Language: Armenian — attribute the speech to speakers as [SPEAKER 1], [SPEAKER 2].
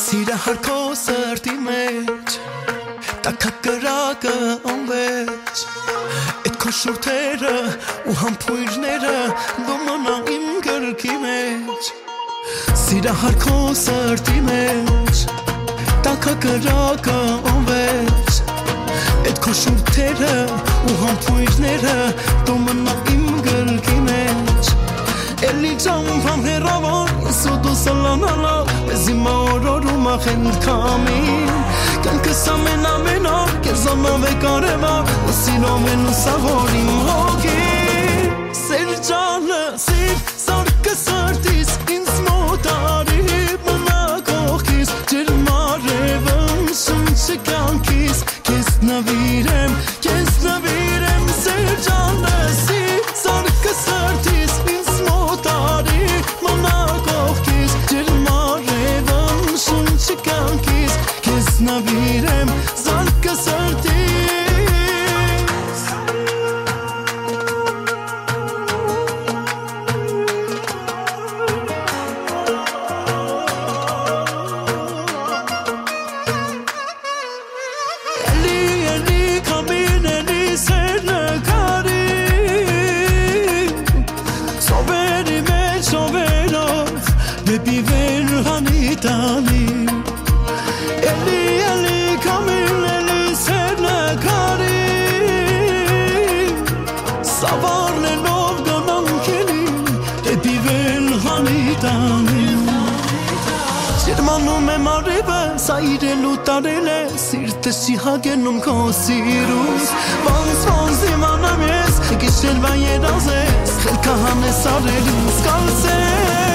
[SPEAKER 1] Սիրահար քո սրտի մեջ տաքակրակը անվեց Այդ քո շուրթերը ու համբույրները դու մնա իմ գրքի մեջ Սիրահար քո սրտի մեջ տաքակրակը անվեց Այդ քո շուրթերը ու համբույրները դու մնա իմ գրքի մեջ Էլի ճամփամ հեռավոր ես ու դու սլանալով Ես իմ օրորում ախենդ կամին Կյանքս ամեն օր կեզանով է կարևոր Ու սիրով են ու սավոր իմ հոգին Սեր ջանը սիր սարկը սրտիս ինձ մոտ արի մնա կողքիս Ջերմարևն շունչը կյանքիս Քեզ նվիրեմ Սեր ջանը սիր սարկը սրտիս ինձ մոտ արի մնա կողքիս Ջերմարևն շունչը կյանքիս Քեզ նվիրեմ սարկը սրտիս Ջերմանում եմ արևը, սա իրելու տարել է Սիրտս չի հագենում քո սիրուց Ոնց իմանամ ես, գիշերվա երազ ես Խելքահան ես արել ինձ կալսես